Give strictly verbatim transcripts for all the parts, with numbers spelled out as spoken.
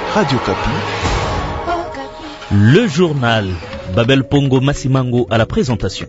Radio Kapi. Le journal. Babel Pongo Massimango à la présentation.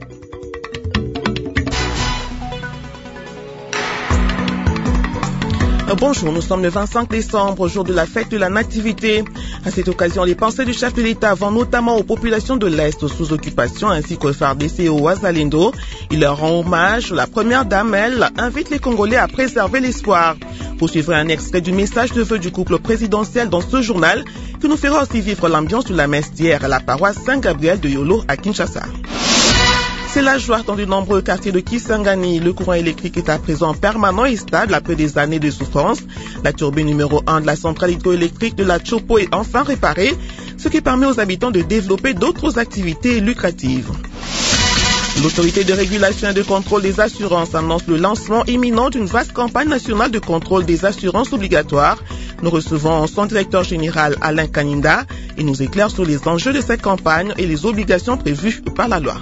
Bonjour, nous sommes le vingt-cinq décembre, jour de la fête de la Nativité. À cette occasion, les pensées du chef de l'État vont notamment aux populations de l'Est sous occupation ainsi qu'au F A R D C et au Wazalendo. Il leur rend hommage. La première dame, elle, invite les Congolais à préserver l'espoir. Vous suivrez un extrait du message de vœux du couple présidentiel dans ce journal qui nous fera aussi vivre l'ambiance de la messe d'hier à la paroisse Saint-Gabriel de Yolo à Kinshasa. C'est la joie dans de nombreux quartiers de Kisangani. Le courant électrique est à présent permanent et stable après des années de souffrance. La turbine numéro un de la centrale hydroélectrique de la Chopo est enfin réparée, ce qui permet aux habitants de développer d'autres activités lucratives. L'autorité de régulation et de contrôle des assurances annonce le lancement imminent d'une vaste campagne nationale de contrôle des assurances obligatoires. Nous recevons son directeur général Alain Kaninda et nous éclaire sur les enjeux de cette campagne et les obligations prévues par la loi.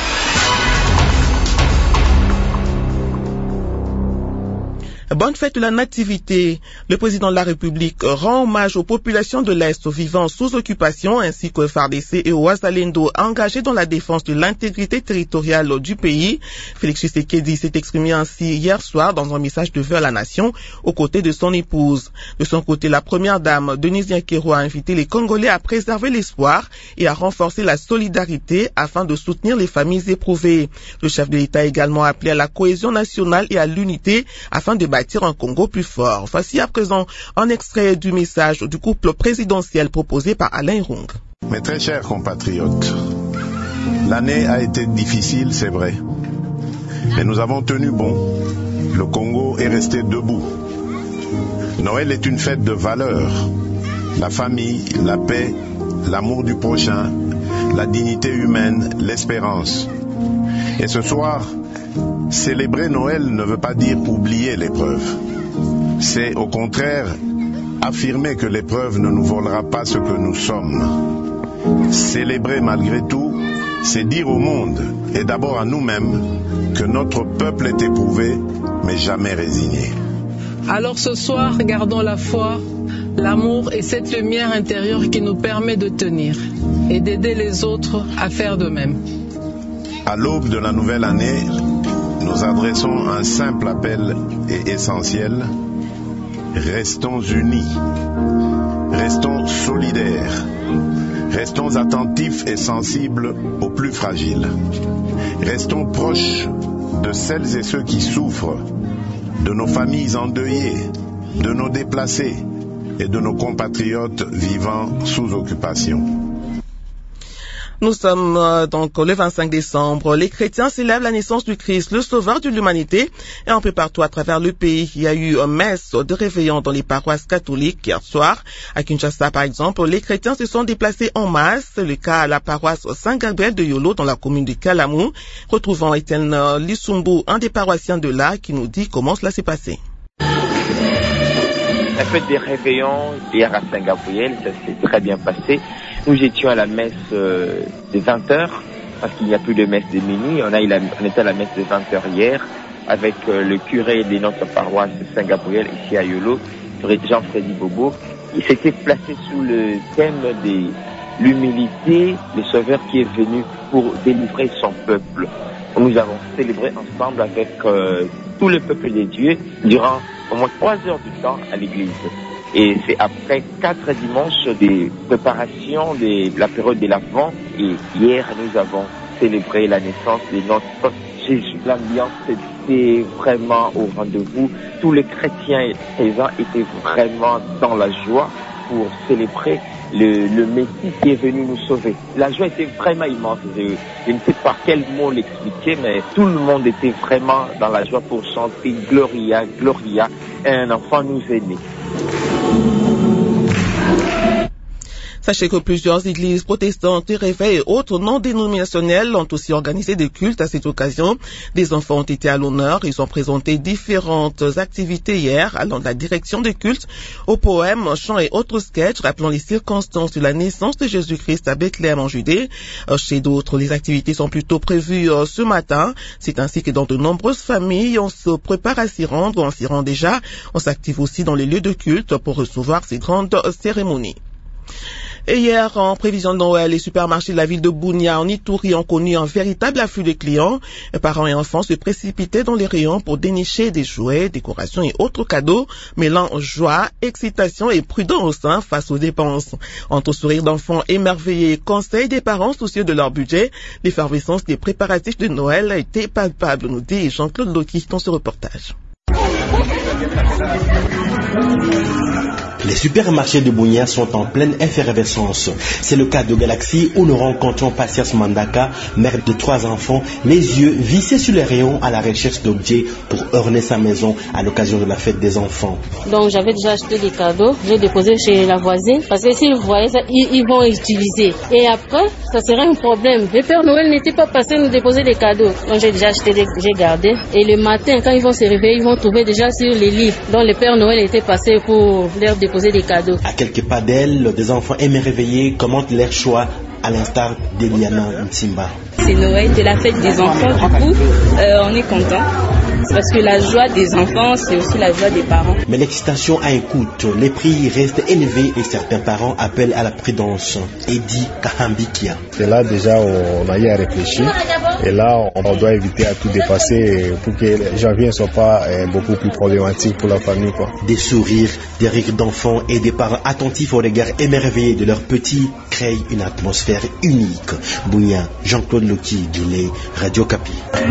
Bonne fête de la Nativité. Le président de la République rend hommage aux populations de l'Est vivant sous occupation ainsi qu'au F A R D C et au Wazalendo engagés dans la défense de l'intégrité territoriale du pays. Félix Tshisekedi s'est exprimé ainsi hier soir dans un message de vœux à la nation aux côtés de son épouse. De son côté, la première dame, Denise Nyakero, a invité les Congolais à préserver l'espoir et à renforcer la solidarité afin de soutenir les familles éprouvées. Le chef de l'État a également appelé à la cohésion nationale et à l'unité afin de bâtir un Congo plus fort. Voici à présent un extrait du message du couple présidentiel proposé par Alain Irung. Mes très chers compatriotes, l'année a été difficile, c'est vrai, mais nous avons tenu bon. Le Congo est resté debout. Noël est une fête de valeurs. La famille, la paix, l'amour du prochain, la dignité humaine, l'espérance. Et ce soir, célébrer Noël ne veut pas dire oublier l'épreuve. C'est au contraire affirmer que l'épreuve ne nous volera pas ce que nous sommes. Célébrer malgré tout, c'est dire au monde, et d'abord à nous-mêmes, que notre peuple est éprouvé, mais jamais résigné. Alors ce soir, gardons la foi, l'amour et cette lumière intérieure qui nous permet de tenir et d'aider les autres à faire de même. À l'aube de la nouvelle année, nous adressons un simple appel et essentiel. Restons unis, restons solidaires, restons attentifs et sensibles aux plus fragiles. Restons proches de celles et ceux qui souffrent, de nos familles endeuillées, de nos déplacés et de nos compatriotes vivant sous occupation. Nous sommes euh, donc le vingt-cinq décembre. Les chrétiens célèbrent la naissance du Christ, le sauveur de l'humanité. Et un peu partout à travers le pays, il y a eu une messe de réveillon dans les paroisses catholiques hier soir. À Kinshasa, par exemple, les chrétiens se sont déplacés en masse. C'est le cas à la paroisse Saint-Gabriel de Yolo dans la commune de Kalamou. Retrouvons Etienne Lissumbu, un des paroissiens de là, qui nous dit comment cela s'est passé. La fête des réveillons hier à Saint-Gabriel, ça s'est très bien passé. Nous étions à la messe euh, de vingt heures, parce qu'il n'y a plus de messe de minuit. On, a, il a, on était à la messe de vingt heures hier, avec euh, le curé de notre paroisse de Saint-Gabriel, ici à Yolo, Jean-Frédéric Bobo. Il s'était placé sous le thème de l'humilité, le sauveur qui est venu pour délivrer son peuple. Nous avons célébré ensemble avec euh, tout le peuple de Dieu durant au moins trois heures du temps à l'église. Et c'est après quatre dimanches de préparation de la période de l'Avent. Et hier, nous avons célébré la naissance de notre Jésus. L'ambiance était vraiment au rendez-vous. Tous les chrétiens présents étaient vraiment dans la joie pour célébrer le, le Messie qui est venu nous sauver. La joie était vraiment immense. Je, je ne sais pas quel mot l'expliquer, mais tout le monde était vraiment dans la joie pour chanter Gloria, Gloria, un enfant nous est né. Sachez que plusieurs églises protestantes, réveils et autres non dénominationnelles ont aussi organisé des cultes à cette occasion. Des enfants ont été à l'honneur. Ils ont présenté différentes activités hier, allant de la direction des cultes aux poèmes, chants et autres sketchs, rappelant les circonstances de la naissance de Jésus-Christ à Bethléem en Judée. Chez d'autres, les activités sont plutôt prévues ce matin. C'est ainsi que dans de nombreuses familles, on se prépare à s'y rendre ou on s'y rend déjà. On s'active aussi dans les lieux de culte pour recevoir ces grandes cérémonies. Et hier, en prévision de Noël, les supermarchés de la ville de Bunia en Ituri ont connu un véritable afflux de clients. Parents et enfants se précipitaient dans les rayons pour dénicher des jouets, décorations et autres cadeaux, mêlant joie, excitation et prudence hein, face aux dépenses. Entre sourires d'enfants émerveillés et conseils des parents soucieux de leur budget, l'effervescence des préparatifs de Noël a été palpable, nous dit Jean-Claude Loki dans ce reportage. Les supermarchés de Bunia sont en pleine effervescence. C'est le cas de Galaxy où nous rencontrons Patias Mandaka, mère de trois enfants, les yeux vissés sur les rayons à la recherche d'objets pour orner sa maison à l'occasion de la fête des enfants. Donc j'avais déjà acheté des cadeaux, j'ai déposé chez la voisine parce que s'ils voyaient ça, ils, ils vont utiliser. Et après, ça serait un problème. Le Père Noël n'était pas passé nous déposer des cadeaux. Donc j'ai déjà acheté, des, j'ai gardé. Et le matin, quand ils vont se réveiller, ils vont trouver déjà sur les livres dont le Père Noël était passé pour leur déposer des cadeaux. À quelques pas d'elle, des enfants émerveillés commentent leur choix à l'instar d'Eliana Ntimba. C'est Noël, c'est la fête des enfants, du coup, euh, on est content. C'est parce que la joie des enfants, c'est aussi la joie des parents. Mais l'excitation a un coût. Les prix restent élevés et certains parents appellent à la prudence. Edi Kahambikia. C'est là déjà on a eu à réfléchir. Et là, on doit éviter à tout dépasser pour que les janvier ne soit pas beaucoup plus problématique pour la famille, quoi. Des sourires, des rires d'enfants et des parents attentifs au regard émerveillé de leurs petits créent une atmosphère unique. Bunia, Jean-Claude Loki, Guinée, Radio Kapi.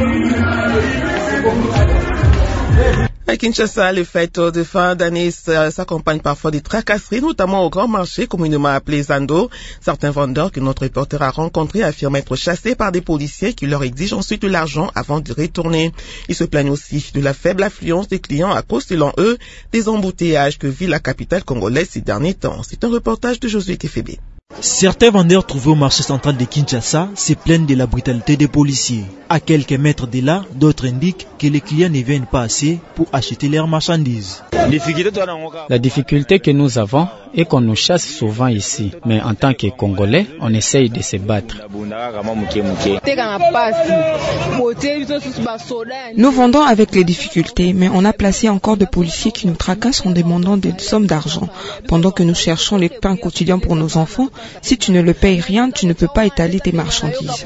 À Kinshasa, les fêtes de fin d'année s'accompagnent parfois des tracasseries, notamment au grand marché communément appelé Zando. Certains vendeurs que notre reporter a rencontrés affirment être chassés par des policiers qui leur exigent ensuite de l'argent avant de retourner. Ils se plaignent aussi de la faible affluence des clients à cause, selon eux, des embouteillages que vit la capitale congolaise ces derniers temps. C'est un reportage de Josué Kefebe. Certains vendeurs trouvés au marché central de Kinshasa se plaignent de la brutalité des policiers. À quelques mètres de là, d'autres indiquent que les clients ne viennent pas assez pour acheter leurs marchandises. La difficulté que nous avons est qu'on nous chasse souvent ici. Mais en tant que Congolais, on essaye de se battre. Nous vendons avec les difficultés, mais on a placé encore des policiers qui nous tracassent en demandant des sommes d'argent. Pendant que nous cherchons les pains quotidiens pour nos enfants, si tu ne le payes rien, tu ne peux pas étaler tes marchandises.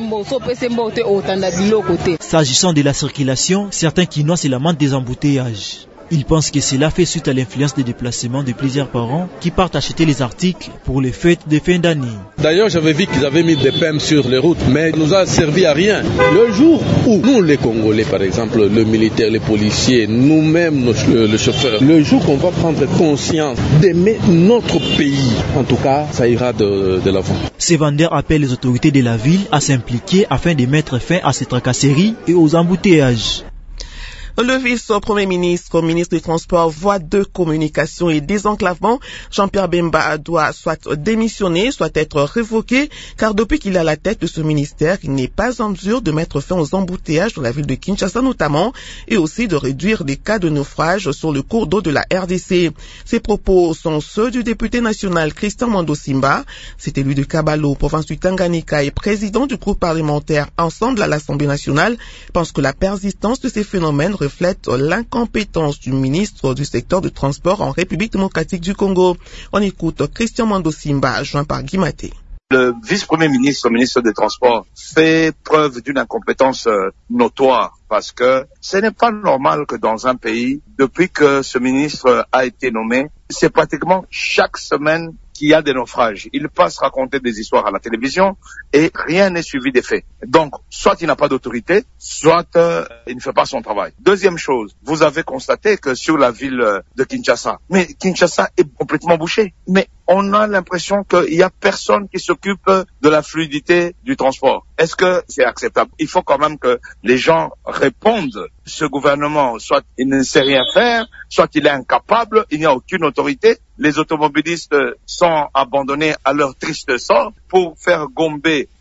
S'agissant de la circulation, certains Kinois se lamentent des embouteillages. Ils pensent que cela fait suite à l'influence des déplacements de plusieurs parents qui partent acheter les articles pour les fêtes de fin d'année. D'ailleurs, j'avais vu qu'ils avaient mis des P E M sur les routes, mais il nous a servi à rien. Le jour où nous, les Congolais, par exemple, le militaire, les policiers, nous-mêmes, le, le chauffeur, le jour qu'on va prendre conscience d'aimer notre pays, en tout cas, ça ira de, de l'avant. Ces vendeurs appellent les autorités de la ville à s'impliquer afin de mettre fin à ces tracasseries et aux embouteillages. Le vice-premier ministre, ministre des Transports, voie de communication et désenclavement, Jean-Pierre Bemba doit soit démissionner, soit être révoqué, car depuis qu'il est à la tête de ce ministère, il n'est pas en mesure de mettre fin aux embouteillages dans la ville de Kinshasa notamment, et aussi de réduire les cas de naufrage sur le cours d'eau de la R D C. Ces propos sont ceux du député national Christian Mando Simba. C'est élu de Kabalo, province du Tanganyika et président du groupe parlementaire Ensemble à l'Assemblée nationale, pense que la persistance de ces phénomènes reflète l'incompétence du ministre du secteur du transport en République démocratique du Congo. On écoute Christian Mando Simba, joint par Guy Maté. Le vice-premier ministre, ministre des Transports, fait preuve d'une incompétence notoire parce que ce n'est pas normal que dans un pays, depuis que ce ministre a été nommé, c'est pratiquement chaque semaine qu'il y a des naufrages. Il passe raconter des histoires à la télévision et rien n'est suivi des faits. Donc, soit il n'a pas d'autorité, soit euh, il ne fait pas son travail. Deuxième chose, vous avez constaté que sur la ville de Kinshasa, mais Kinshasa est complètement bouchée. Mais on a l'impression qu'il n'y a personne qui s'occupe de la fluidité du transport. Est-ce que c'est acceptable? Il faut quand même que les gens répondent. Ce gouvernement, soit il ne sait rien faire, soit il est incapable, il n'y a aucune autorité. Les automobilistes sont abandonnés à leur triste sort pour faire gomber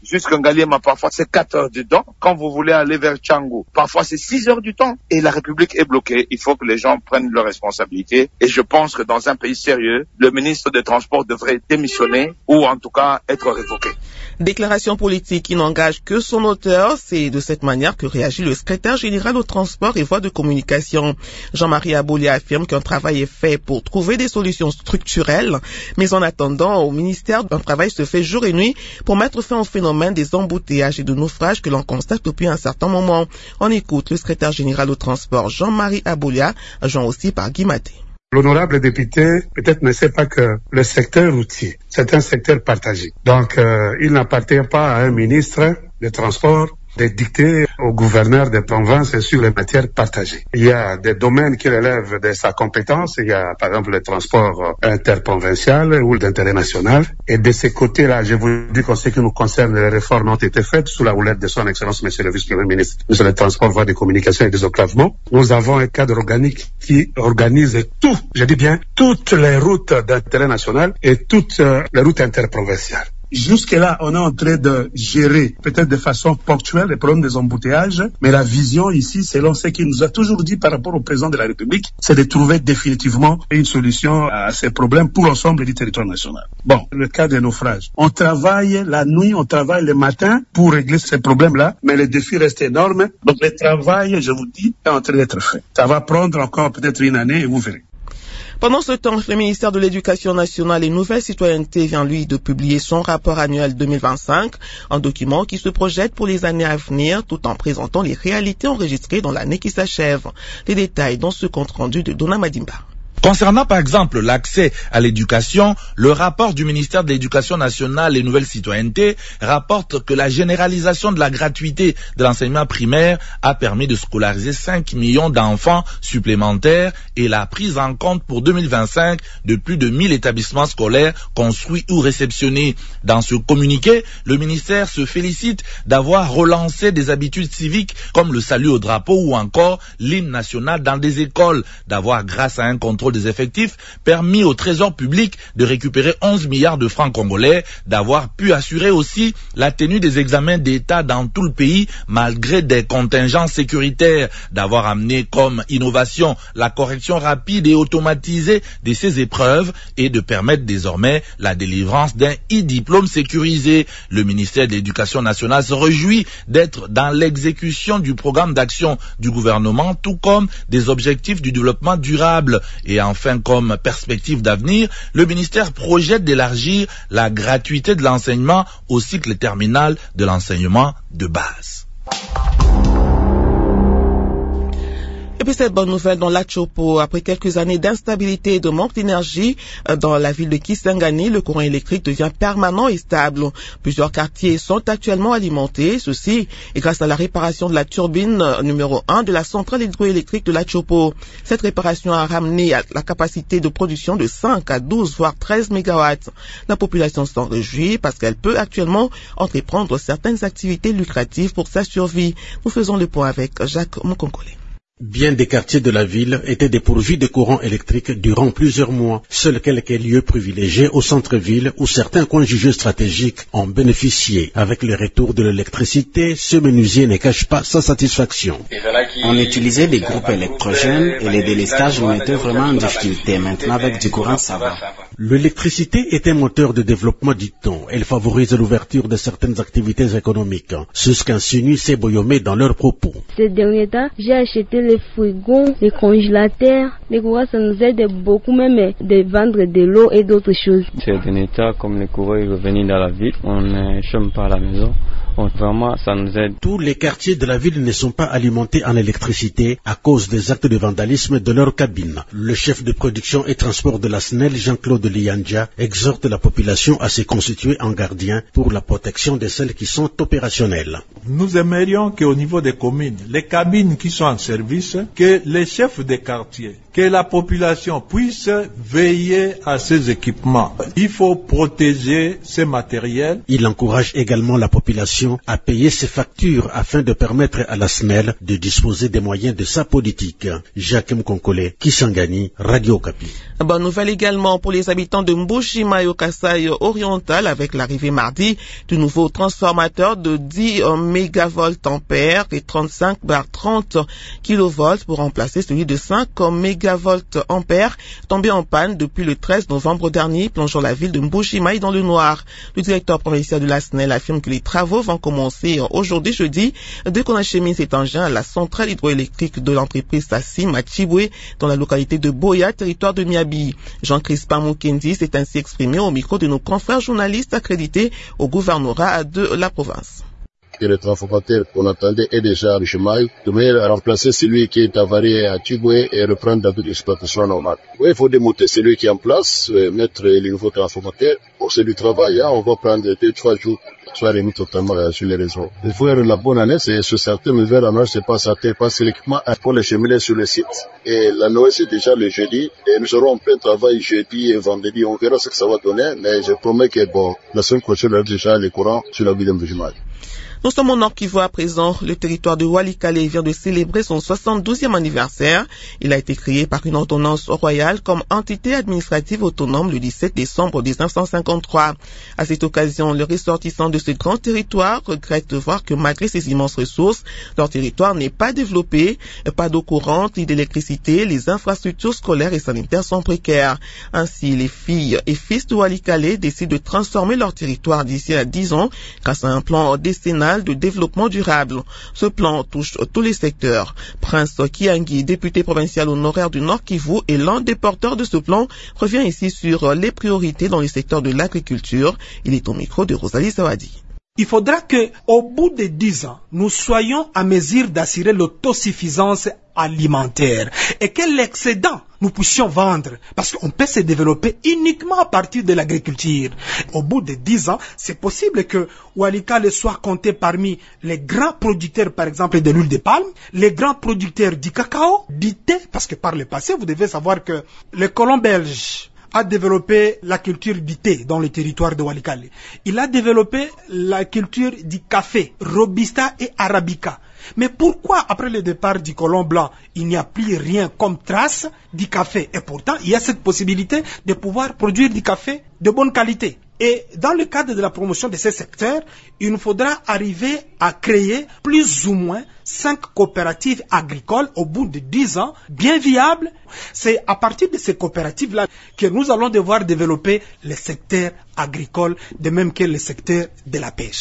jusqu'à Ngaliema, parfois c'est quatre heures du temps. Quand vous voulez aller vers Tchangou, parfois c'est six heures du temps. Et la République est bloquée. Il faut que les gens prennent leurs responsabilités. Et je pense que dans un pays sérieux, le ministre des Transports devrait démissionner ou en tout cas être révoqué. Déclaration politique qui n'engage que son auteur. C'est de cette manière que réagit le secrétaire général au transport et voies de communication. Jean-Marie Aboulia affirme qu'un travail est fait pour trouver des solutions structurelles. Mais en attendant, au ministère, un travail se fait jour et nuit pour mettre fin au phénomène des embouteillages et de naufrages que l'on constate depuis un certain moment. On écoute le secrétaire général au transport Jean-Marie Aboulia, joint aussi par Guy Maté. L'honorable député peut-être ne sait pas que le secteur routier, c'est un secteur partagé. Donc, euh, il n'appartient pas à un ministre des Transports de dicter au gouverneur des provinces sur les matières partagées. Il y a des domaines qui relèvent de sa compétence. Il y a, par exemple, le transport interprovincial ou d'intérêt national. Et de ces côtés-là, je vous dis qu'en ce qui nous concerne, les réformes ont été faites sous la houlette de son Excellence, Monsieur le Vice-Premier ministre, Monsieur le Transport, voies de communication et désenclavement. Nous avons un cadre organique qui organise tout, je dis bien, toutes les routes d'intérêt national et toutes euh, les routes interprovinciales. Jusque-là, on est en train de gérer, peut-être de façon ponctuelle, les problèmes des embouteillages, mais la vision ici, selon ce qu'il nous a toujours dit par rapport au président de la République, c'est de trouver définitivement une solution à ces problèmes pour l'ensemble du territoire national. Bon, le cas des naufrages. On travaille la nuit, on travaille le matin pour régler ces problèmes-là, mais le défi reste énorme. Donc le travail, je vous dis, est en train d'être fait. Ça va prendre encore peut-être une année et vous verrez. Pendant ce temps, le ministère de l'Éducation nationale et Nouvelle Citoyenneté vient, lui, de publier son rapport annuel deux mille vingt-cinq, un document qui se projette pour les années à venir tout en présentant les réalités enregistrées dans l'année qui s'achève. Les détails dans ce compte-rendu de Dona Madimba. Concernant par exemple l'accès à l'éducation, le rapport du ministère de l'Éducation nationale et Nouvelle Citoyenneté rapporte que la généralisation de la gratuité de l'enseignement primaire a permis de scolariser cinq millions d'enfants supplémentaires et la prise en compte pour deux mille vingt-cinq de plus de mille établissements scolaires construits ou réceptionnés. Dans ce communiqué, le ministère se félicite d'avoir relancé des habitudes civiques comme le salut au drapeau ou encore l'hymne national dans des écoles, d'avoir grâce à un contrôle des effectifs, permis au trésor public de récupérer onze milliards de francs congolais, d'avoir pu assurer aussi la tenue des examens d'État dans tout le pays malgré des contingences sécuritaires, d'avoir amené comme innovation la correction rapide et automatisée de ces épreuves et de permettre désormais la délivrance d'un e-diplôme sécurisé. Le ministère de l'Éducation nationale se réjouit d'être dans l'exécution du programme d'action du gouvernement, tout comme des objectifs du développement durable. Et enfin, comme perspective d'avenir, le ministère projette d'élargir la gratuité de l'enseignement au cycle terminal de l'enseignement de base. Et puis cette bonne nouvelle dans l'Achopo, après quelques années d'instabilité et de manque d'énergie dans la ville de Kisangani, le courant électrique devient permanent et stable. Plusieurs quartiers sont actuellement alimentés, ceci est grâce à la réparation de la turbine numéro un de la centrale hydroélectrique de l'Achopo. Cette réparation a ramené la capacité de production de cinq à douze voire treize mégawatts. La population s'en réjouit parce qu'elle peut actuellement entreprendre certaines activités lucratives pour sa survie. Nous faisons le point avec Jacques Moukonkole. Bien des quartiers de la ville étaient dépourvus de courant électrique durant plusieurs mois. Seuls quelques lieux privilégiés au centre-ville où certains coins jugés stratégiques ont bénéficié. Avec le retour de l'électricité, ce menuisier ne cache pas sa satisfaction. On utilisait des groupes électrogènes et les délestages nous étaient vraiment en difficulté. Maintenant, avec du courant, ça va. L'électricité est un moteur de développement, dit-on. Elle favorise l'ouverture de certaines activités économiques. C'est ce qu'insinue ces Boyomé dans leurs propos. Ces derniers temps, j'ai acheté les frigos, les congélateurs. Les courants, ça nous aide beaucoup même de vendre de l'eau et d'autres choses. Ces derniers temps, comme les courants est revenu dans la ville, on ne chôme pas à la maison. Donc, vraiment, ça nous aide. Tous les quartiers de la ville ne sont pas alimentés en électricité à cause des actes de vandalisme de leurs cabines. Le chef de production et transport de la S N E L, Jean-Claude Liandja, exhorte la population à se constituer en gardien pour la protection de celles qui sont opérationnelles. Nous aimerions qu'au niveau des communes, les cabines qui sont en service, que les chefs des quartiers, que la population puisse veiller à ces équipements. Il faut protéger ces matériels. Il encourage également la population à payer ses factures afin de permettre à la S N E L de disposer des moyens de sa politique. Jacques Mkonkole, Kisangani, Radio Okapi. Bonne nouvelle également pour les habitants de Mbushima et au Kasaï oriental avec l'arrivée mardi du nouveau transformateur de dix mégavolts ampères et trente-cinq par trente kilovolts pour remplacer celui de cinq mégavolts ampères tombé en panne depuis le treize novembre dernier, plongeant la ville de Mbushima dans le noir. Le directeur provincial de la S N E L affirme que les travaux vont commencer aujourd'hui jeudi dès qu'on achemine cet engin à la centrale hydroélectrique de l'entreprise Sassim à Chibwe dans la localité de Boya, territoire de Miabi. Jean-Crispin Mukendi s'est ainsi exprimé au micro de nos confrères journalistes accrédités au gouvernorat de la province. Que le transformateur qu'on attendait est déjà à Richemaï, de manière à remplacer celui qui est avarié à Tiboué et reprendre la l'exploitation normale. Oui, il faut démonter celui qui est en place, mettre les nouveaux transformateurs. Pour c'est du travail, hein, on va prendre deux, trois jours, soit remis totalement euh, sur les réseaux. Il faut faire la bonne année, c'est sur certains, mais vers la noix, c'est pas certain, parce que l'équipement pour les cheminer sur le site. Et la Noël, c'est déjà le jeudi, et nous aurons en plein travail jeudi et vendredi, on verra ce que ça va donner, mais je promets que bon, la semaine prochaine, on aura déjà les courants sur la ville de Mbujimai. Nous sommes au Nord Kivu à présent. Le territoire de Walikale vient de célébrer son soixante-douzième anniversaire. Il a été créé par une ordonnance royale comme entité administrative autonome le dix-sept décembre mille neuf cent cinquante-trois. À cette occasion, les ressortissants de ce grand territoire regrettent de voir que malgré ces immenses ressources, leur territoire n'est pas développé, pas d'eau courante ni d'électricité, les infrastructures scolaires et sanitaires sont précaires. Ainsi, les filles et fils de Walikale décident de transformer leur territoire d'ici à dix ans grâce à un plan décennal de développement durable. Ce plan touche tous les secteurs. Prince Kiangi, député provincial honoraire du Nord Kivu et l'un des porteurs de ce plan, revient ici sur les priorités dans le secteur de l'agriculture. Il est au micro de Rosalie Sawadi. Il faudra que, au bout de dix ans, nous soyons à mesure d'assurer l'autosuffisance alimentaire et que l'excédent nous puissions vendre parce qu'on peut se développer uniquement à partir de l'agriculture. Au bout de dix ans, c'est possible que Walikale soit compté parmi les grands producteurs, par exemple, de l'huile de palme, les grands producteurs du cacao, du thé, parce que par le passé, vous devez savoir que les colons belges a développé la culture du thé dans le territoire de Walikale. Il a développé la culture du café, Robusta et Arabica. Mais pourquoi, après le départ du colon blanc, il n'y a plus rien comme trace du café? Et pourtant, il y a cette possibilité de pouvoir produire du café de bonne qualité. Et dans le cadre de la promotion de ces secteurs, il nous faudra arriver à créer plus ou moins cinq coopératives agricoles au bout de dix ans, bien viables. C'est à partir de ces coopératives-là que nous allons devoir développer le secteur agricole, de même que le secteur de la pêche.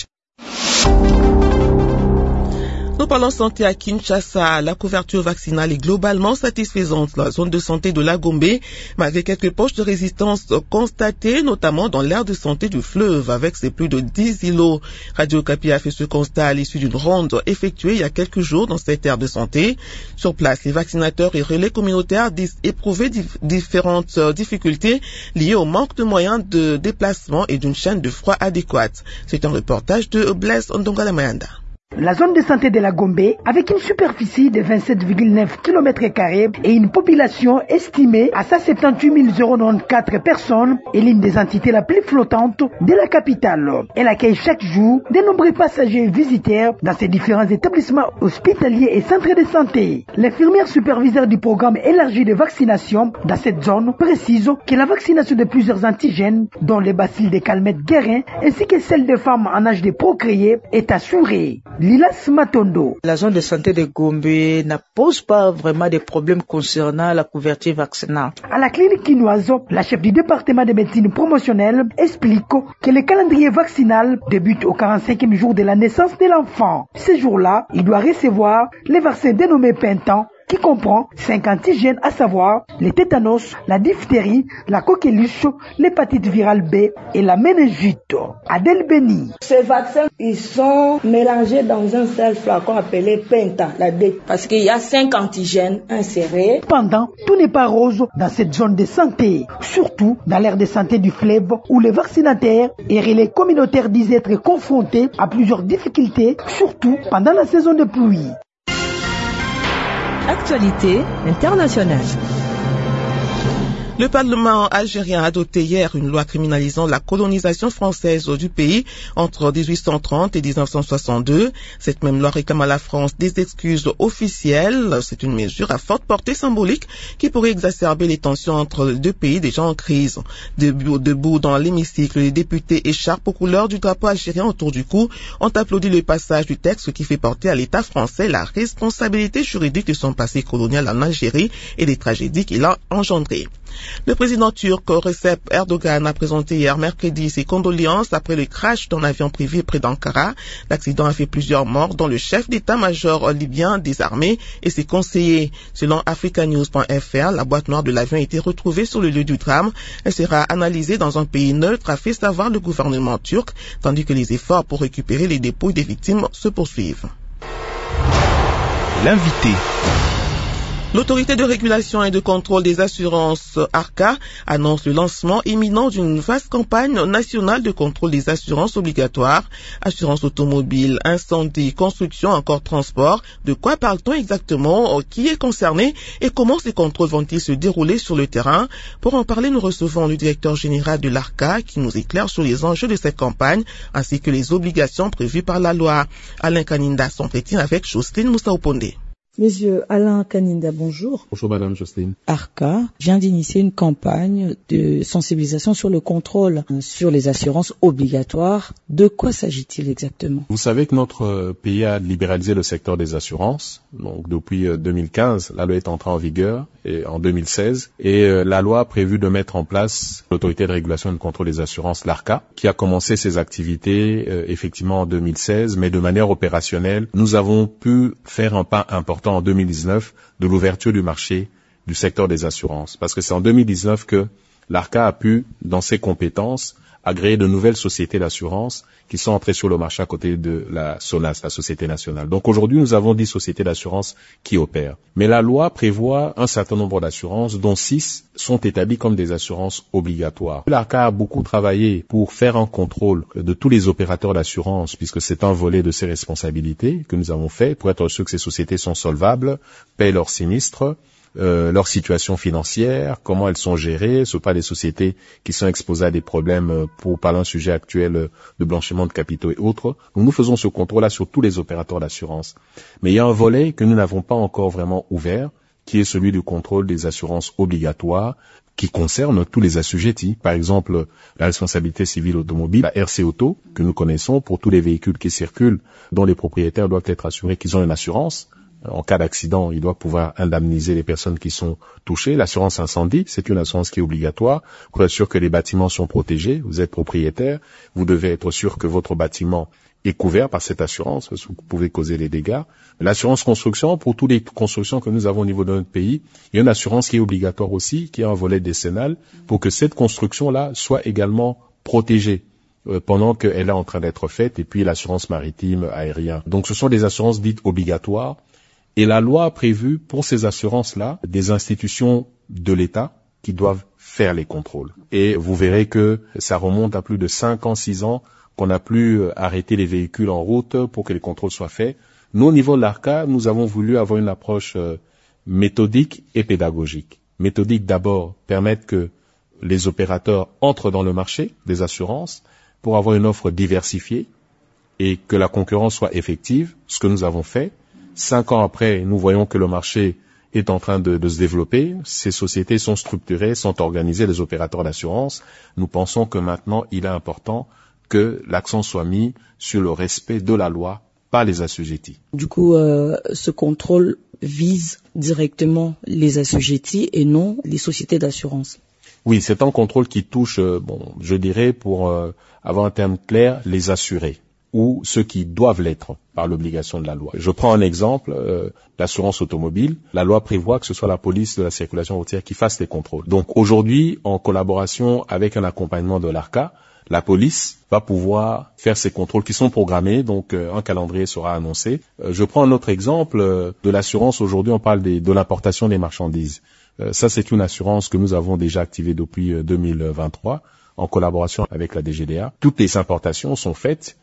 Nous parlons santé à Kinshasa. La couverture vaccinale est globalement satisfaisante. La zone de santé de la Gombe, malgré quelques poches de résistance constatées, notamment dans l'aire de santé du fleuve, avec ses plus de dix îlots. Radio Okapi a fait ce constat à l'issue d'une ronde effectuée il y a quelques jours dans cette aire de santé. Sur place, les vaccinateurs et relais communautaires disent éprouver dif- différentes difficultés liées au manque de moyens de déplacement et d'une chaîne de froid adéquate. C'est un reportage de Blaise Ondongala-Mayanda. La zone de santé de la Gombe, avec une superficie de vingt-sept virgule neuf kilomètres carrés et une population estimée à cent soixante-dix-huit mille quatre personnes, est l'une des entités la plus flottante de la capitale. Elle accueille chaque jour de nombreux passagers et visiteurs dans ses différents établissements hospitaliers et centres de santé. L'infirmière superviseure du programme élargi de vaccination dans cette zone précise que la vaccination de plusieurs antigènes, dont les bacilles de Calmette guérin ainsi que celle des femmes en âge de procréer, est assurée. Lilas Matondo. La zone de santé de Gombe ne pose pas vraiment de problèmes concernant la couverture vaccinale. À la clinique quinoise, la chef du département de médecine promotionnelle explique que le calendrier vaccinal débute au quarante-cinquième jour de la naissance de l'enfant. Ce jour-là, il doit recevoir les vaccins dénommés Pintan, qui comprend cinq antigènes, à savoir le tétanos, la diphtérie, la coqueluche, l'hépatite virale B et la méningite. Adèle Beni. Ces vaccins, ils sont mélangés dans un seul flacon appelé Penta, la D, parce qu'il y a cinq antigènes insérés. Cependant, tout n'est pas rose dans cette zone de santé, surtout dans l'aire de santé du fleuve où les vaccinataires et relais communautaires disent être confrontés à plusieurs difficultés, surtout pendant la saison de pluie. Actualité internationale. Le Parlement algérien a adopté hier une loi criminalisant la colonisation française du pays entre dix-huit cent trente et dix-neuf cent soixante-deux. Cette même loi réclame à la France des excuses officielles. C'est une mesure à forte portée symbolique qui pourrait exacerber les tensions entre les deux pays déjà en crise. Debout, debout dans l'hémicycle, les députés écharpes aux couleurs du drapeau algérien autour du cou ont applaudi le passage du texte qui fait porter à l'État français la responsabilité juridique de son passé colonial en Algérie et des tragédies qu'il a engendrées. Le président turc Recep Erdogan a présenté hier mercredi ses condoléances après le crash d'un avion privé près d'Ankara. L'accident a fait plusieurs morts, dont le chef d'état-major libyen des armées et ses conseillers. Selon africanews point f r, la boîte noire de l'avion a été retrouvée sur le lieu du drame. Elle sera analysée dans un pays neutre, a fait savoir le gouvernement turc, tandis que les efforts pour récupérer les dépouilles des victimes se poursuivent. L'invité. L'autorité de régulation et de contrôle des assurances ARCA annonce le lancement imminent d'une vaste campagne nationale de contrôle des assurances obligatoires, assurance automobile, incendie, construction, encore transport. De quoi parle-t-on exactement? Qui est concerné et comment ces contrôles vont-ils se dérouler sur le terrain? Pour en parler, nous recevons le directeur général de l'ARCA qui nous éclaire sur les enjeux de cette campagne ainsi que les obligations prévues par la loi. Alain Kaninda s'entretient avec Jocelyne Moussaoponde. Monsieur Alain Kaninda, bonjour. Bonjour Madame Jocelyne. ARCA vient d'initier une campagne de sensibilisation sur le contrôle sur les assurances obligatoires. De quoi s'agit-il exactement? Vous savez que notre pays a libéralisé le secteur des assurances. Donc depuis deux mille quinze, la loi est entrée en vigueur et en deux mille seize et la loi a prévu de mettre en place l'autorité de régulation et de contrôle des assurances, l'ARCA, qui a commencé ses activités euh, effectivement en deux mille seize, mais de manière opérationnelle. Nous avons pu faire un pas important en deux mille dix-neuf de l'ouverture du marché du secteur des assurances. Parce que c'est en deux mille dix-neuf que l'ARCA a pu, dans ses compétences, agréer de nouvelles sociétés d'assurance qui sont entrées sur le marché à côté de la SONAS, la Société nationale. Donc aujourd'hui, nous avons dix sociétés d'assurance qui opèrent. Mais la loi prévoit un certain nombre d'assurances, dont six sont établies comme des assurances obligatoires. L'ARCA a beaucoup travaillé pour faire un contrôle de tous les opérateurs d'assurance, puisque c'est un volet de ses responsabilités que nous avons fait pour être sûr que ces sociétés sont solvables, paient leurs sinistres, Euh, leur situation financière, comment elles sont gérées. Ce ne sont pas des sociétés qui sont exposées à des problèmes pour parler d'un sujet actuel de blanchiment de capitaux et autres. Donc nous faisons ce contrôle-là sur tous les opérateurs d'assurance. Mais il y a un volet que nous n'avons pas encore vraiment ouvert, qui est celui du contrôle des assurances obligatoires, qui concerne tous les assujettis. Par exemple, la responsabilité civile automobile, la R C Auto, que nous connaissons pour tous les véhicules qui circulent, dont les propriétaires doivent être assurés qu'ils ont une assurance. En cas d'accident, il doit pouvoir indemniser les personnes qui sont touchées. L'assurance incendie, c'est une assurance qui est obligatoire pour être sûr que les bâtiments sont protégés. Vous êtes propriétaire, vous devez être sûr que votre bâtiment est couvert par cette assurance, parce que vous pouvez causer des dégâts. L'assurance construction, pour toutes les constructions que nous avons au niveau de notre pays, il y a une assurance qui est obligatoire aussi, qui est un volet décennal, pour que cette construction-là soit également protégée pendant qu'elle est en train d'être faite, et puis l'assurance maritime, aérienne. Donc ce sont des assurances dites obligatoires. Et la loi a prévu pour ces assurances-là des institutions de l'État qui doivent faire les contrôles. Et vous verrez que ça remonte à plus de cinq ans, six ans qu'on a plus arrêté les véhicules en route pour que les contrôles soient faits. Nous, au niveau de l'ARCA, nous avons voulu avoir une approche méthodique et pédagogique. Méthodique d'abord, permettre que les opérateurs entrent dans le marché des assurances pour avoir une offre diversifiée et que la concurrence soit effective, ce que nous avons fait. Cinq ans après, nous voyons que le marché est en train de, de se développer. Ces sociétés sont structurées, sont organisées, les opérateurs d'assurance. Nous pensons que maintenant, il est important que l'accent soit mis sur le respect de la loi par les assujettis. Du coup, euh, ce contrôle vise directement les assujettis et non les sociétés d'assurance. Oui, c'est un contrôle qui touche, euh, bon, je dirais, pour euh, avoir un terme clair, les assurés, ou ceux qui doivent l'être par l'obligation de la loi. Je prends un exemple, euh, l'assurance automobile. La loi prévoit que ce soit la police de la circulation routière qui fasse les contrôles. Donc aujourd'hui, en collaboration avec un accompagnement de l'ARCA, la police va pouvoir faire ces contrôles qui sont programmés, donc euh, un calendrier sera annoncé. Euh, je prends un autre exemple euh, de l'assurance. Aujourd'hui, on parle des, de l'importation des marchandises. Euh, ça, c'est une assurance que nous avons déjà activée depuis euh, deux mille vingt-trois en collaboration avec la D G D A. Toutes les importations sont faites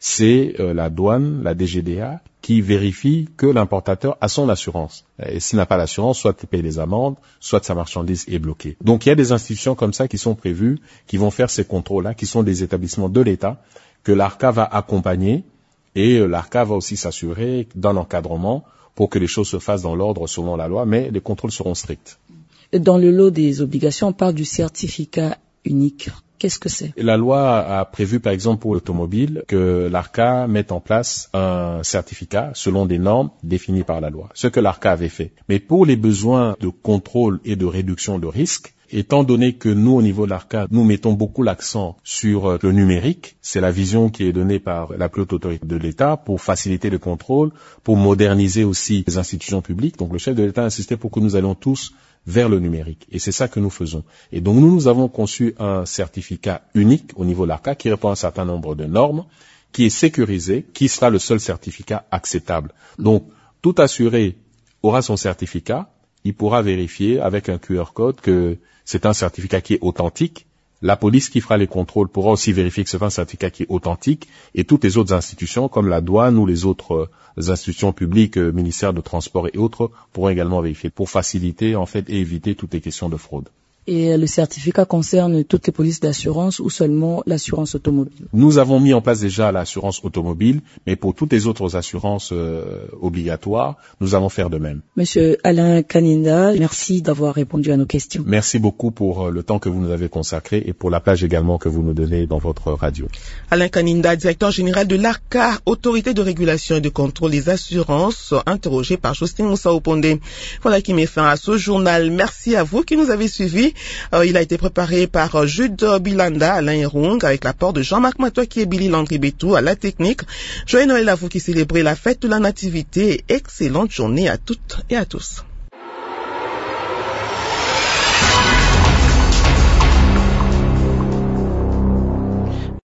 c'est euh, la douane, la D G D A, qui vérifie que l'importateur a son assurance. Et s'il n'a pas l'assurance, soit il paye des amendes, soit sa marchandise est bloquée. Donc il y a des institutions comme ça qui sont prévues, qui vont faire ces contrôles-là, qui sont des établissements de l'État, que l'ARCA va accompagner, et euh, l'ARCA va aussi s'assurer d'un encadrement pour que les choses se fassent dans l'ordre selon la loi, mais les contrôles seront stricts. Dans le lot des obligations, on parle du certificat unique. Qu'est-ce que c'est? La loi a prévu, par exemple, pour l'automobile, que l'ARCA mette en place un certificat selon des normes définies par la loi, ce que l'ARCA avait fait. Mais pour les besoins de contrôle et de réduction de risque, étant donné que nous, au niveau de l'ARCA, nous mettons beaucoup l'accent sur le numérique, c'est la vision qui est donnée par la plus haute autorité de l'État pour faciliter le contrôle, pour moderniser aussi les institutions publiques. Donc le chef de l'État a insisté pour que nous allions tous vers le numérique. Et c'est ça que nous faisons. Et donc nous, nous avons conçu un certificat unique au niveau de l'ARCA qui répond à un certain nombre de normes, qui est sécurisé, qui sera le seul certificat acceptable. Donc tout assuré aura son certificat, il pourra vérifier avec un Q R code que c'est un certificat qui est authentique. La police qui fera les contrôles pourra aussi vérifier que c'est un certificat qui est authentique, et toutes les autres institutions comme la douane ou les autres euh, institutions publiques, euh, ministère de transport et autres, pourront également vérifier pour faciliter en fait et éviter toutes les questions de fraude. Et le certificat concerne toutes les polices d'assurance ou seulement l'assurance automobile? Nous avons mis en place déjà l'assurance automobile, mais pour toutes les autres assurances euh, obligatoires, nous allons faire de même. Monsieur Alain Kaninda, merci d'avoir répondu à nos questions. Merci beaucoup pour le temps que vous nous avez consacré et pour la plage également que vous nous donnez dans votre radio. Alain Kaninda, directeur général de l'ARCA, Autorité de régulation et de contrôle des assurances, interrogé par Justine Moussa Oponde. Voilà qui met fin à ce journal. Merci à vous qui nous avez suivis. Euh, il a été préparé par euh, Jude Bilanda, Alain Erung, avec l'apport de Jean-Marc Matoaki et Billy Landry-Bétou à la technique. Joyeux Noël à vous qui célébrez la fête de la Nativité et excellente journée à toutes et à tous.